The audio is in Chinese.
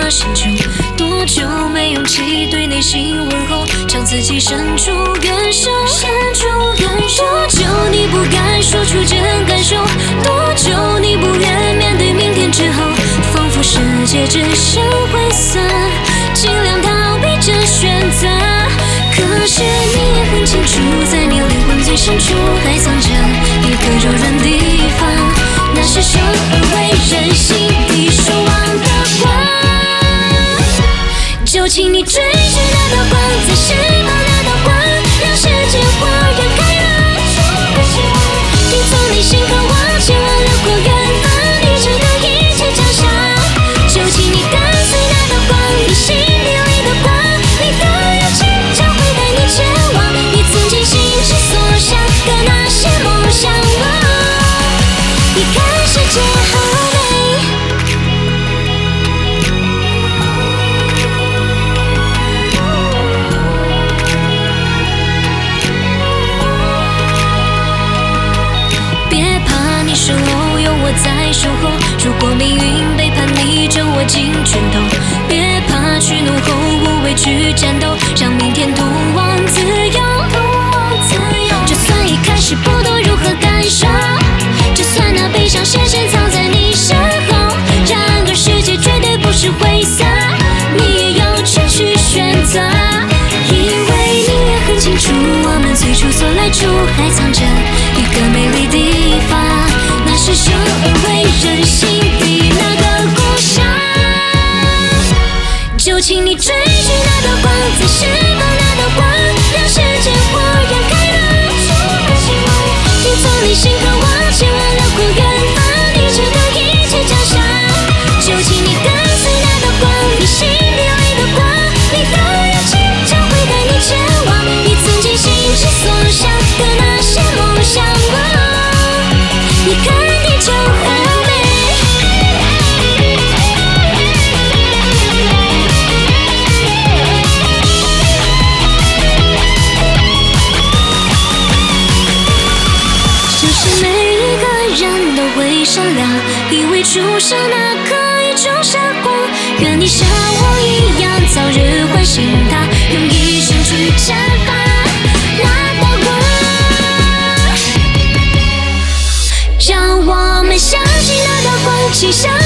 那深秋，多久没勇气对内心问候，向自己伸出援手，多久你不敢说出真感受，多久你不愿面对明天之后，仿佛世界只剩灰色，尽量逃避这选择。可是你也很清楚，在你灵魂最深处还藏着一个柔软地方，那是生而为人心底守望的光。就请你追寻那道光，在释放那道光，让世界豁然开朗。听从内心渴望，千万辽阔远方，你值得一切奖赏。就请你跟随那道光，你心底里的光，你的勇气将会带你前往你曾经心之所想的那些梦想。你看世界好美。别怕，你身后有我在守候，如果命运背叛你，就握紧拳头。别怕，去怒后无畏去战斗，让明天通往自由。就算一开始不懂如何感受，就算那悲伤深深藏在你身后，然而世界绝对不是灰色，你也有权去选择。因为你也很清楚，我们最初所来处还藏着一个美丽地方，那是生而为人心底那个故乡。就请你追寻那道光，再释放那道光，让世界豁然开朗。听从内心渴望，千万辽阔远方，你值得一切奖赏。就请你跟随那道光，你心底里的光，你的勇气将会带你前往你曾经心之所想的那些梦想。你看地球很美。就是每一个人都会闪亮，因为出生那刻已种下光。愿你像我一样，早日唤醒它，用一生去绽放那道光。让我们相信那道光，请相信